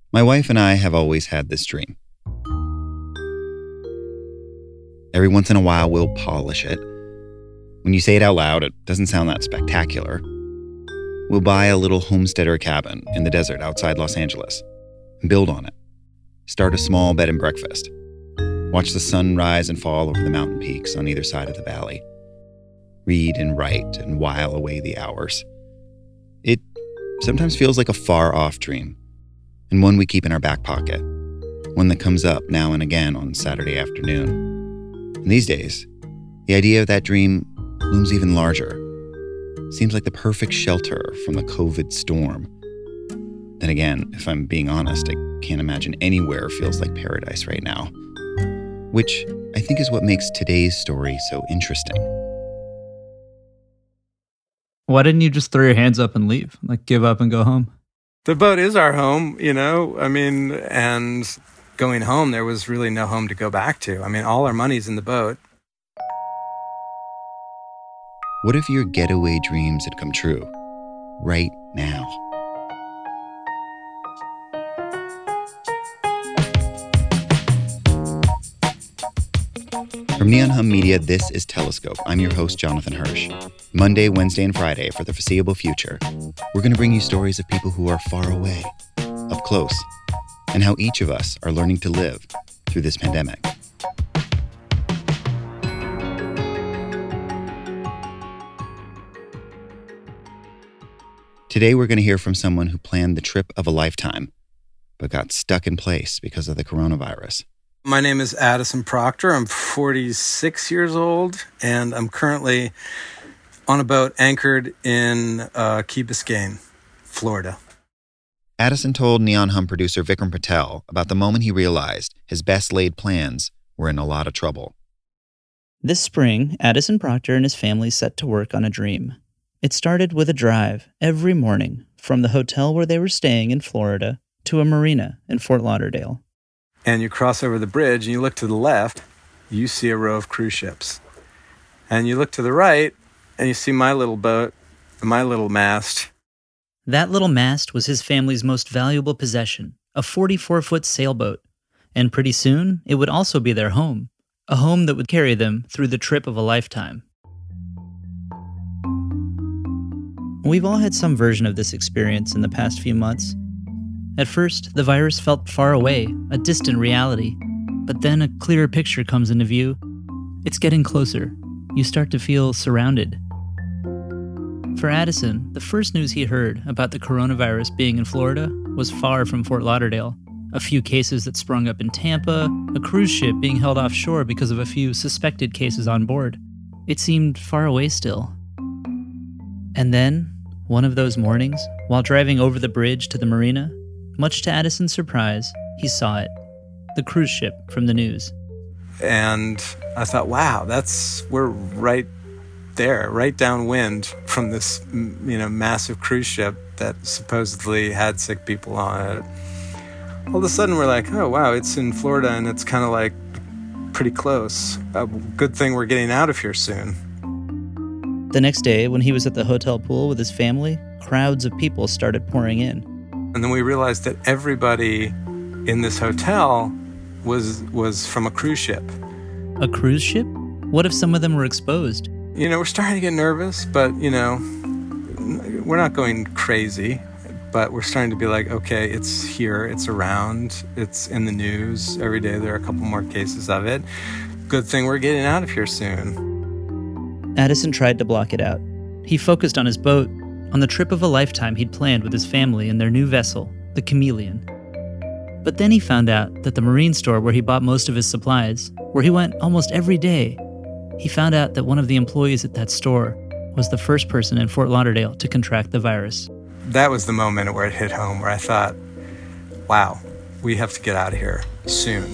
My wife and I have always had this dream. Every once in a while, we'll polish it. When you say it out loud, it doesn't sound that spectacular. We'll buy a little homesteader cabin in the desert outside Los Angeles and build on it. Start a small bed and breakfast. Watch the sun rise and fall over the mountain peaks on either side of the valley. Read and write and while away the hours. It sometimes feels like a far-off dream, and one we keep in our back pocket, one that comes up now and again on Saturday afternoon. And these days, the idea of that dream looms even larger. Seems like the perfect shelter from the COVID storm. Then again, if I'm being honest, I can't imagine anywhere feels like paradise right now. Which I think is what makes today's story so interesting. Why didn't you just throw your hands up and leave? Like, give up and go home? The boat is our home, and going home, there was really no home to go back to. All our money's in the boat. What if your getaway dreams had come true right now? From Neon Hum Media, this is Telescope. I'm your host, Jonathan Hirsch. Monday, Wednesday, and Friday for the foreseeable future, we're going to bring you stories of people who are far away, up close, and how each of us are learning to live through this pandemic. Today, we're going to hear from someone who planned the trip of a lifetime, but got stuck in place because of the coronavirus. My name is Addison Proctor. I'm 46 years old, and I'm currently on a boat anchored in Key Biscayne, Florida. Addison told Neon Hum producer Vikram Patel about the moment he realized his best-laid plans were in a lot of trouble. This spring, Addison Proctor and his family set to work on a dream. It started with a drive every morning from the hotel where they were staying in Florida to a marina in Fort Lauderdale. And you cross over the bridge and you look to the left, you see a row of cruise ships. And you look to the right and you see my little boat, my little mast. That little mast was his family's most valuable possession, a 44-foot sailboat. And pretty soon, it would also be their home, a home that would carry them through the trip of a lifetime. We've all had some version of this experience in the past few months. At first, the virus felt far away, a distant reality. But then a clearer picture comes into view. It's getting closer. You start to feel surrounded. For Addison, the first news he heard about the coronavirus being in Florida was far from Fort Lauderdale. A few cases that sprung up in Tampa, a cruise ship being held offshore because of a few suspected cases on board. It seemed far away still. And then, one of those mornings, while driving over the bridge to the marina, much to Addison's surprise, he saw it. The cruise ship from the news. And I thought, wow, we're right there, right downwind from this, massive cruise ship that supposedly had sick people on it. All of a sudden, we're like, oh, wow, it's in Florida and it's kind of like pretty close. Good thing we're getting out of here soon. The next day, when he was at the hotel pool with his family, crowds of people started pouring in. And then we realized that everybody in this hotel was from a cruise ship. A cruise ship? What if some of them were exposed? We're starting to get nervous, but, we're not going crazy. But we're starting to be like, okay, it's here, it's around, it's in the news. Every day there are a couple more cases of it. Good thing we're getting out of here soon. Addison tried to block it out. He focused on his boat, on the trip of a lifetime he'd planned with his family in their new vessel, the Chameleon. But then he found out that the marine store where he bought most of his supplies, where he went almost every day, he found out that one of the employees at that store was the first person in Fort Lauderdale to contract the virus. That was the moment where it hit home, where I thought, wow, we have to get out of here soon.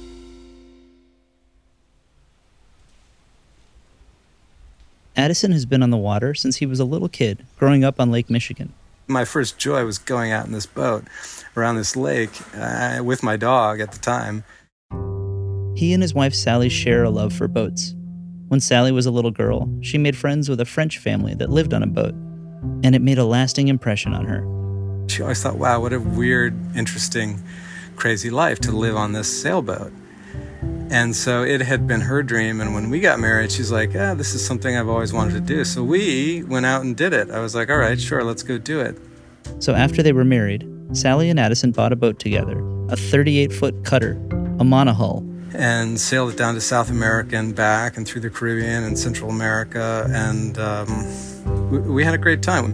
Addison has been on the water since he was a little kid, growing up on Lake Michigan. My first joy was going out in this boat around this lake with my dog at the time. He and his wife Sally share a love for boats. When Sally was a little girl, she made friends with a French family that lived on a boat, and it made a lasting impression on her. She always thought, wow, what a weird, interesting, crazy life to live on this sailboat. And so it had been her dream. And when we got married, she's like, this is something I've always wanted to do. So we went out and did it. I was like, all right, sure, let's go do it. So after they were married, Sally and Addison bought a boat together, a 38-foot cutter, a monohull. And sailed it down to South America and back and through the Caribbean and Central America. And we had a great time.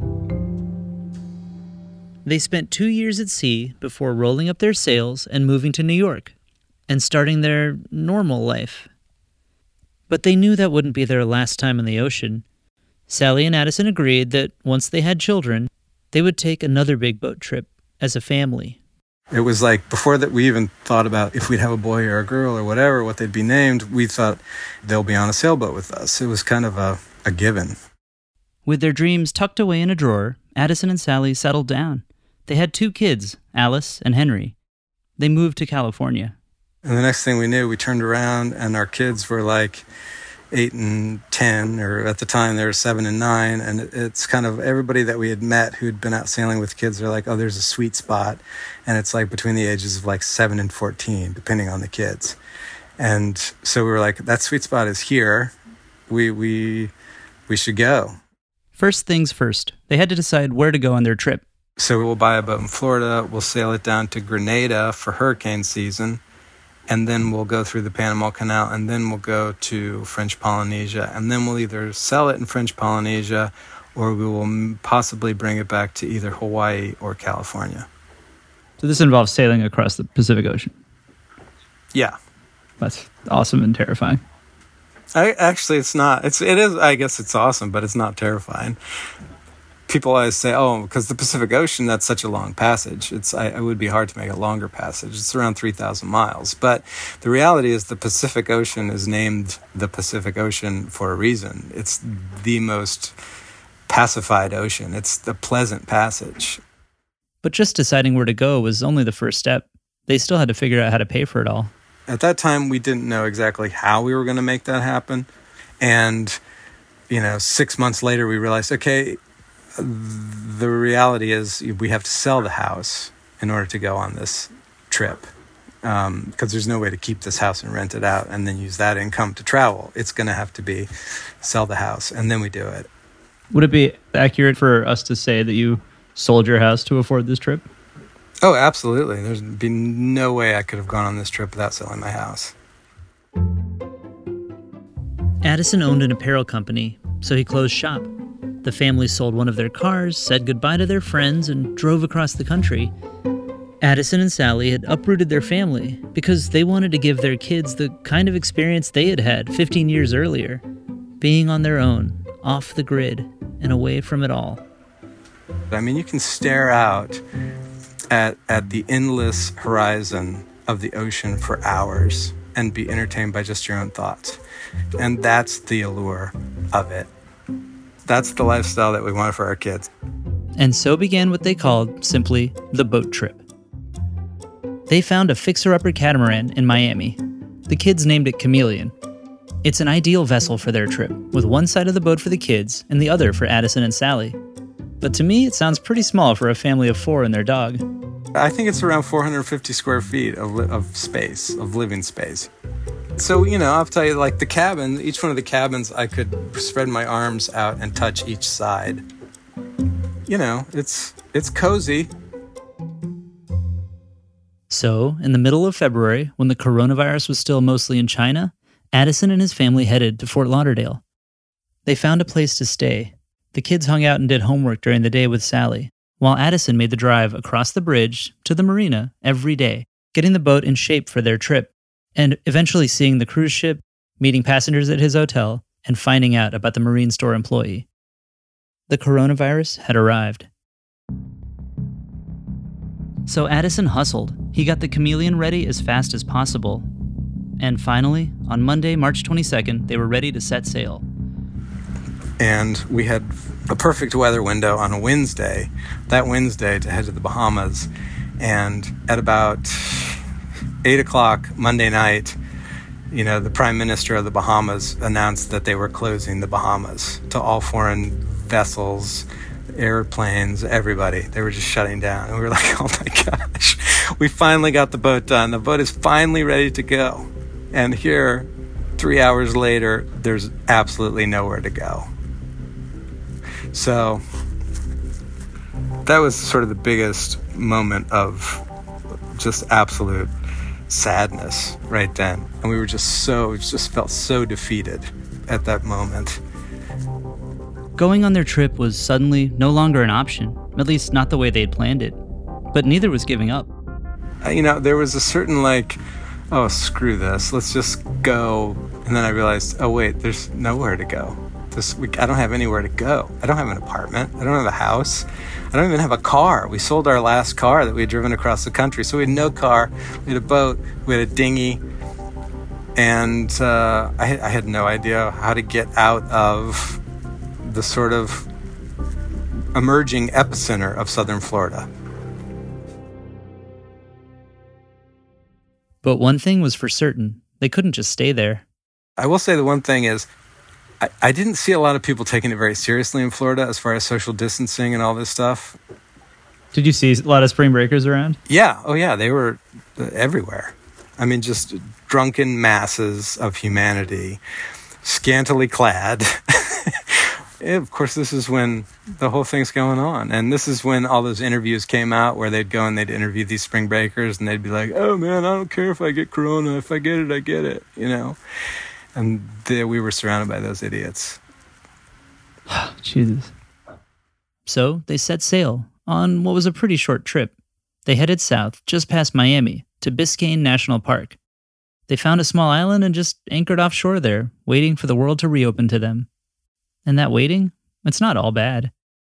They spent 2 years at sea before rolling up their sails and moving to New York and starting their normal life. But they knew that wouldn't be their last time in the ocean. Sally and Addison agreed that once they had children, they would take another big boat trip as a family. It was like before that we even thought about if we'd have a boy or a girl or whatever, what they'd be named, we thought they'll be on a sailboat with us. It was kind of a given. With their dreams tucked away in a drawer, Addison and Sally settled down. They had 2 kids, Alice and Henry. They moved to California. And the next thing we knew, we turned around and our kids were like 8 and 10, or at the time they were 7 and 9. And it's kind of everybody that we had met who'd been out sailing with kids are like, oh, there's a sweet spot. And it's like between the ages of like 7 and 14, depending on the kids. And so we were like, that sweet spot is here. We should go. First things first, they had to decide where to go on their trip. So we'll buy a boat in Florida. We'll sail it down to Grenada for hurricane season. And then we'll go through the Panama Canal, and then we'll go to French Polynesia. And then we'll either sell it in French Polynesia, or we will possibly bring it back to either Hawaii or California. So this involves sailing across the Pacific Ocean. Yeah. That's awesome and terrifying. Actually, it's not. It is. I guess it's awesome, but it's not terrifying. People always say, oh, because the Pacific Ocean, that's such a long passage. It would be hard to make a longer passage. It's around 3,000 miles. But the reality is the Pacific Ocean is named the Pacific Ocean for a reason. It's the most pacified ocean. It's the pleasant passage. But just deciding where to go was only the first step. They still had to figure out how to pay for it all. At that time, we didn't know exactly how we were going to make that happen. And, 6 months later, we realized, okay, the reality is we have to sell the house in order to go on this trip, because there's no way to keep this house and rent it out and then use that income to travel. It's going to have to be sell the house, and then we do it. Would it be accurate for us to say that you sold your house to afford this trip? Oh, absolutely. There'd be no way I could have gone on this trip without selling my house. Addison owned an apparel company, so he closed shop. The family sold one of their cars, said goodbye to their friends, and drove across the country. Addison and Sally had uprooted their family because they wanted to give their kids the kind of experience they had had 15 years earlier, being on their own, off the grid, and away from it all. I mean, you can stare out at the endless horizon of the ocean for hours and be entertained by just your own thoughts. And that's the allure of it. That's the lifestyle that we wanted for our kids. And so began what they called simply the boat trip. They found a fixer-upper catamaran in Miami. The kids named it Chameleon. It's an ideal vessel for their trip, with one side of the boat for the kids and the other for Addison and Sally. But to me, it sounds pretty small for a family of 4 and their dog. I think it's around 450 square feet of space, of living space. So, I'll tell you, like the cabin, each one of the cabins, I could spread my arms out and touch each side. It's cozy. So, in the middle of February, when the coronavirus was still mostly in China, Addison and his family headed to Fort Lauderdale. They found a place to stay. The kids hung out and did homework during the day with Sally, while Addison made the drive across the bridge to the marina every day, getting the boat in shape for their trip, and eventually seeing the cruise ship, meeting passengers at his hotel, and finding out about the marine store employee. The coronavirus had arrived. So Addison hustled. He got the Chameleon ready as fast as possible. And finally, on Monday, March 22nd, they were ready to set sail. And we had a perfect weather window on a Wednesday, that Wednesday, to head to the Bahamas. And at about 8 o'clock Monday night, the Prime Minister of the Bahamas announced that they were closing the Bahamas to all foreign vessels airplanes, everybody. They were just shutting down. And we were like, oh my gosh, we finally got the boat done. The boat is finally ready to go. And here, 3 hours later, there's absolutely nowhere to go. So that was sort of the biggest moment of just absolute sadness right then. And we were just felt so defeated at that moment. Going on their trip was suddenly no longer an option, at least not the way they had planned it. But neither was giving up. There was a certain oh, screw this, let's just go. And then I realized, oh wait, there's nowhere to go. I don't have anywhere to go. I don't have an apartment. I don't have a house. I don't even have a car. We sold our last car that we had driven across the country. So we had no car. We had a boat. We had a dinghy. And I had no idea how to get out of the sort of emerging epicenter of southern Florida. But one thing was for certain. They couldn't just stay there. I will say the one thing is, I didn't see a lot of people taking it very seriously in Florida as far as social distancing and all this stuff. Did you see a lot of spring breakers around? Yeah. Oh, yeah. They were everywhere. I mean, just drunken masses of humanity, scantily clad. Of course, this is when the whole thing's going on. And this is when all those interviews came out where they'd go and they'd interview these spring breakers and they'd be like, oh, man, I don't care if I get corona. If I get it, I get it, And we were surrounded by those idiots. Jesus. So they set sail on what was a pretty short trip. They headed south, just past Miami, to Biscayne National Park. They found a small island and just anchored offshore there, waiting for the world to reopen to them. And that waiting, it's not all bad.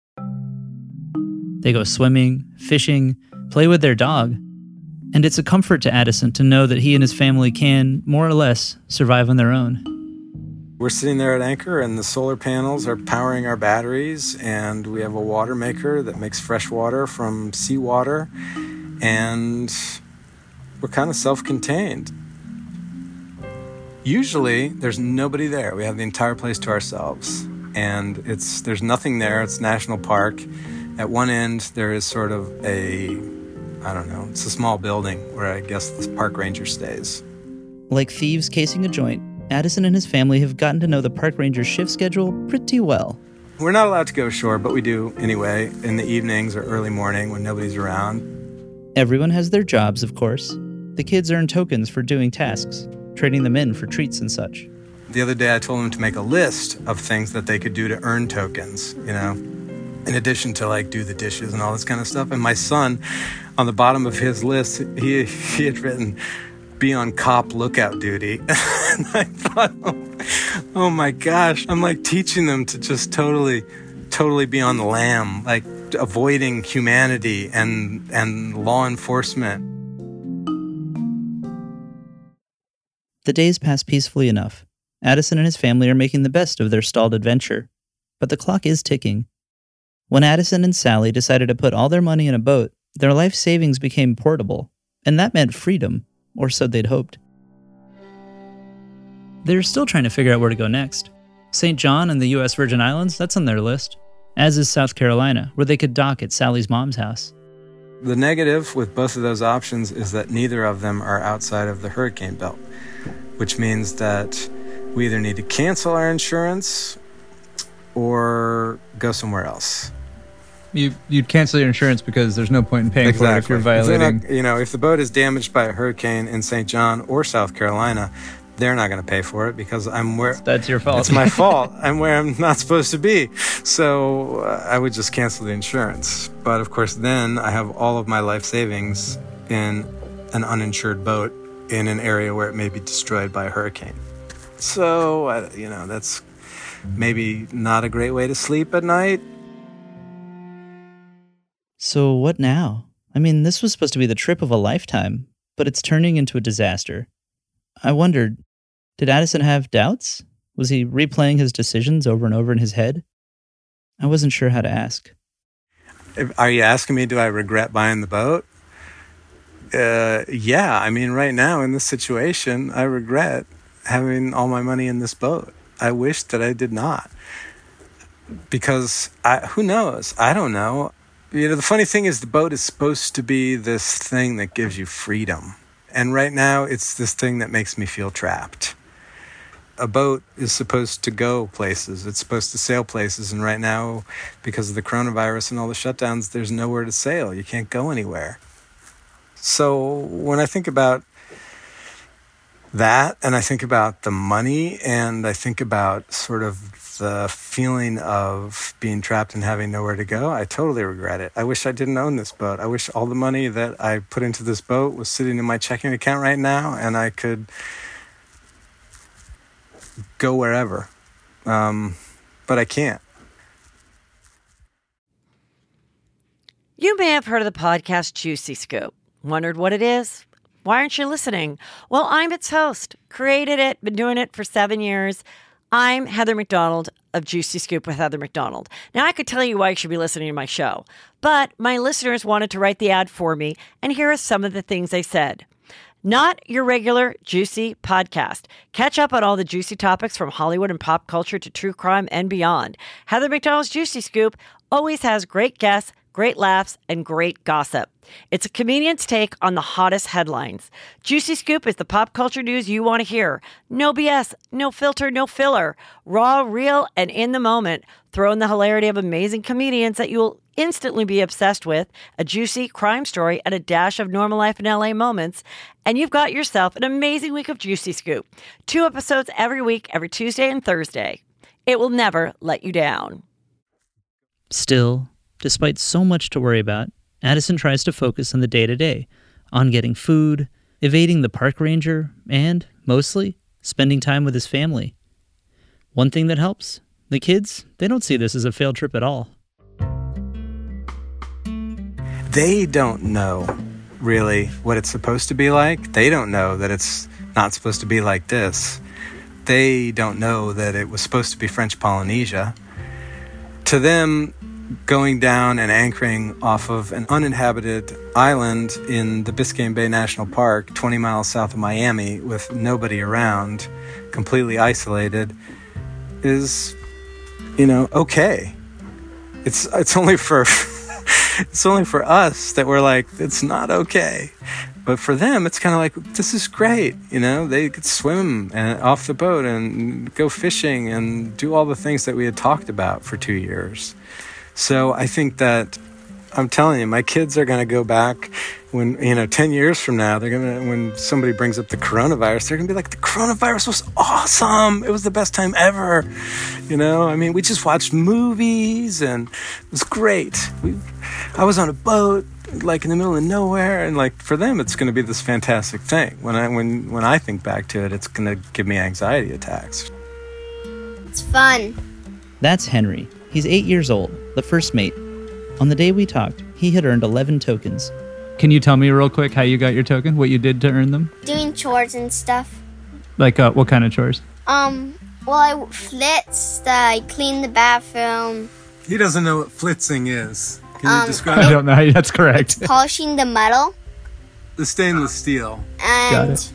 They go swimming, fishing, play with their dog. And it's a comfort to Addison to know that he and his family can, more or less, survive on their own. We're sitting there at anchor and the solar panels are powering our batteries, and we have a water maker that makes fresh water from seawater, and we're kind of self-contained. Usually, there's nobody there. We have the entire place to ourselves, and there's nothing there. It's national park. At one end, there is sort of it's a small building where I guess the park ranger stays. Like thieves casing a joint, Addison and his family have gotten to know the park ranger's shift schedule pretty well. We're not allowed to go ashore, but we do anyway, in the evenings or early morning when nobody's around. Everyone has their jobs, of course. The kids earn tokens for doing tasks, trading them in for treats and such. The other day I told them to make a list of things that they could do to earn tokens, in addition to do the dishes and all this kind of stuff. And my son, on the bottom of his list, he had written, be on cop lookout duty. And I thought, oh my gosh, I'm teaching them to just totally be on the lam, avoiding humanity and law enforcement. The days pass peacefully enough. Addison and his family are making the best of their stalled adventure. But the clock is ticking. When Addison and Sally decided to put all their money in a boat, their life savings became portable, and that meant freedom, or so they'd hoped. They're still trying to figure out where to go next. St. John and the U.S. Virgin Islands, that's on their list, as is South Carolina, where they could dock at Sally's mom's house. The negative with both of those options is that neither of them are outside of the hurricane belt, which means that we either need to cancel our insurance or go somewhere else. You'd cancel your insurance because there's no point in paying for it if you're violating. If the boat is damaged by a hurricane in St. John or South Carolina, they're not going to pay for it because I'm where... That's your fault. It's my fault. I'm where I'm not supposed to be. So I would just cancel the insurance. But of course, then I have all of my life savings in an uninsured boat in an area where it may be destroyed by a hurricane. So, that's maybe not a great way to sleep at night. So what now? I mean, this was supposed to be the trip of a lifetime, but it's turning into a disaster. I wondered, did Addison have doubts? Was he replaying his decisions over and over in his head? I wasn't sure how to ask. Are you asking me, do I regret buying the boat? Yeah, I mean, right now in this situation, I regret having all my money in this boat. I wish that I did not. because who knows? I don't know. The funny thing is the boat is supposed to be this thing that gives you freedom. And right now it's this thing that makes me feel trapped. A boat is supposed to go places. It's supposed to sail places. And right now, because of the coronavirus and all the shutdowns, there's nowhere to sail. You can't go anywhere. So when I think about that, and I think about the money, and I think about sort of the feeling of being trapped and having nowhere to go, I totally regret it. I wish I didn't own this boat. I wish all the money that I put into this boat was sitting in my checking account right now, and I could go wherever. But I can't. You may have heard of the podcast Juicy Scoop. Wondered what it is? Why aren't you listening? Well, I'm its host. Created it, been doing it for 7 years. I'm Heather McDonald of Juicy Scoop with Heather McDonald. Now, I could tell you why you should be listening to my show, but my listeners wanted to write the ad for me, and here are some of the things they said. Not your regular juicy podcast. Catch up on all the juicy topics from Hollywood and pop culture to true crime and beyond. Heather McDonald's Juicy Scoop always has great guests, great laughs, and great gossip. It's a comedian's take on the hottest headlines. Juicy Scoop is the pop culture news you want to hear. No BS, no filter, no filler. Raw, real, and in the moment. Throw in the hilarity of amazing comedians that you'll instantly be obsessed with, a juicy crime story, and a dash of normal life in LA moments, and you've got yourself an amazing week of Juicy Scoop. 2 episodes every week, every Tuesday and Thursday. It will never let you down. Still, despite so much to worry about, Addison tries to focus on the day-to-day, on getting food, evading the park ranger, and, mostly, spending time with his family. One thing that helps, the kids, they don't see this as a failed trip at all. They don't know really what it's supposed to be like. They don't know that it's not supposed to be like this. They don't know that it was supposed to be French Polynesia. To them, going down and anchoring off of an uninhabited island in the Biscayne Bay National Park, 20 miles south of Miami, with nobody around, completely isolated, is, okay. It's only for it's only for us that we're like, it's not okay. But for them, it's kind of like, this is great. They could swim off the boat and go fishing and do all the things that we had talked about for 2 years. So I think that, I'm telling you, my kids are going to go back when, 10 years from now, when somebody brings up the coronavirus, they're going to be like, the coronavirus was awesome. It was the best time ever. We just watched movies and it was great. I was on a boat, like in the middle of nowhere. And like for them, it's going to be this fantastic thing. When I think back to it, it's going to give me anxiety attacks. It's fun. That's Henry. He's 8 years old, the first mate. On the day we talked, he had earned 11 tokens. Can you tell me real quick how you got your token? What you did to earn them? Doing chores and stuff. Like what kind of chores? I flitzed, I cleaned the bathroom. He doesn't know what flitzing is. Can you describe I don't know. That's correct. Polishing the metal. The stainless steel. And, Got it.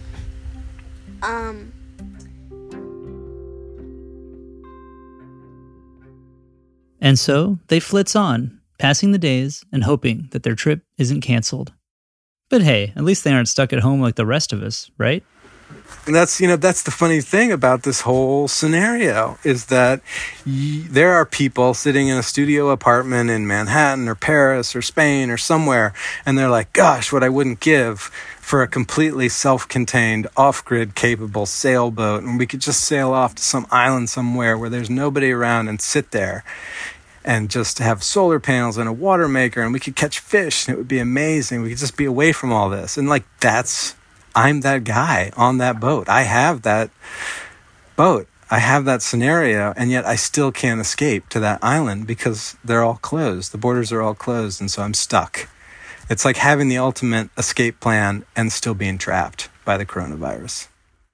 And so they flitz on, passing the days and hoping that their trip isn't canceled. But hey, at least they aren't stuck at home like the rest of us, right? And that's the funny thing about this whole scenario is that there are people sitting in a studio apartment in Manhattan or Paris or Spain or somewhere, and they're like, gosh, what I wouldn't give for a completely self-contained, off-grid capable sailboat, and we could just sail off to some island somewhere where there's nobody around and sit there and just have solar panels and a water maker, and we could catch fish, and it would be amazing. We could just be away from all this. And like, I'm that guy on that boat. I have that boat. I have that scenario, and yet I still can't escape to that island because they're all closed. The borders are all closed, and so I'm stuck. It's like having the ultimate escape plan and still being trapped by the coronavirus.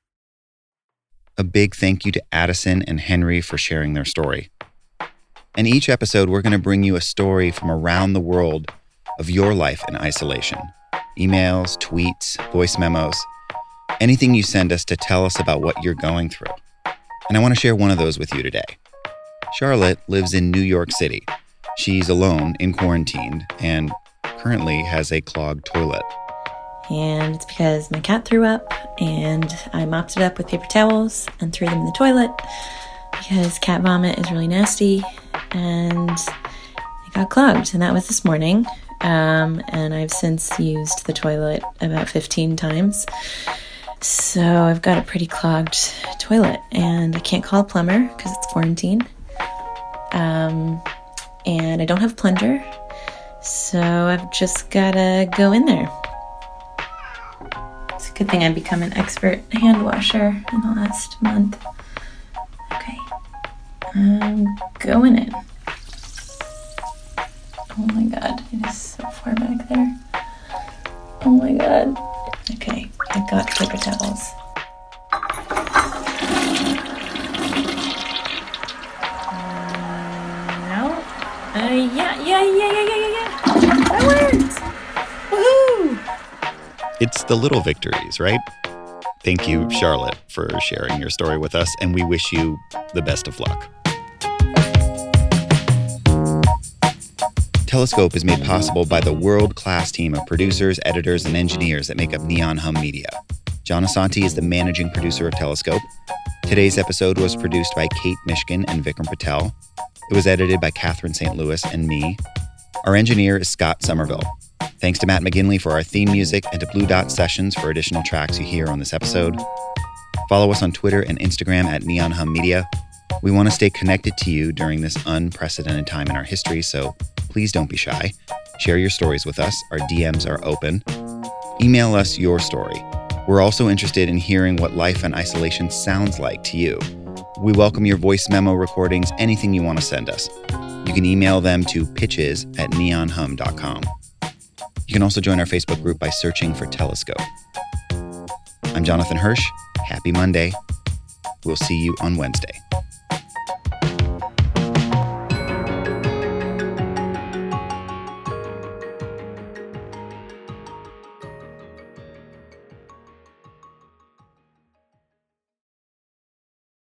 A big thank you to Addison and Henry for sharing their story. In each episode, we're going to bring you a story from around the world of your life in isolation. Emails, tweets, voice memos, anything you send us to tell us about what you're going through. And I want to share one of those with you today. Charlotte lives in New York City. She's alone in quarantine and currently has a clogged toilet. And it's because my cat threw up, and I mopped it up with paper towels and threw them in the toilet because cat vomit is really nasty, and it got clogged. And that was this morning. And I've since used the toilet about 15 times. So I've got a pretty clogged toilet, and I can't call a plumber because it's quarantine. And I don't have a plunger, so I've just gotta go in there. It's a good thing I've become an expert hand washer in the last month. Okay, I'm going in. Oh my god, it is so far back there. Oh my god. Okay, I got paper towels. No? Yeah. That worked! Woohoo! It's the little victories, right? Thank you, Charlotte, for sharing your story with us, and we wish you the best of luck. Telescope is made possible by the world-class team of producers, editors, and engineers that make up Neon Hum Media. John Asante is the managing producer of Telescope. Today's episode was produced by Kate Mishkin and Vikram Patel. It was edited by Catherine St. Louis and me. Our engineer is Scott Somerville. Thanks to Matt McGinley for our theme music and to Blue Dot Sessions for additional tracks you hear on this episode. Follow us on Twitter and Instagram at Neon Hum Media. We want to stay connected to you during this unprecedented time in our history, so please don't be shy. Share your stories with us. Our DMs are open. Email us your story. We're also interested in hearing what life in isolation sounds like to you. We welcome your voice memo recordings, anything you want to send us. You can email them to pitches@neonhum.com. You can also join our Facebook group by searching for Telescope. I'm Jonathan Hirsch. Happy Monday. We'll see you on Wednesday.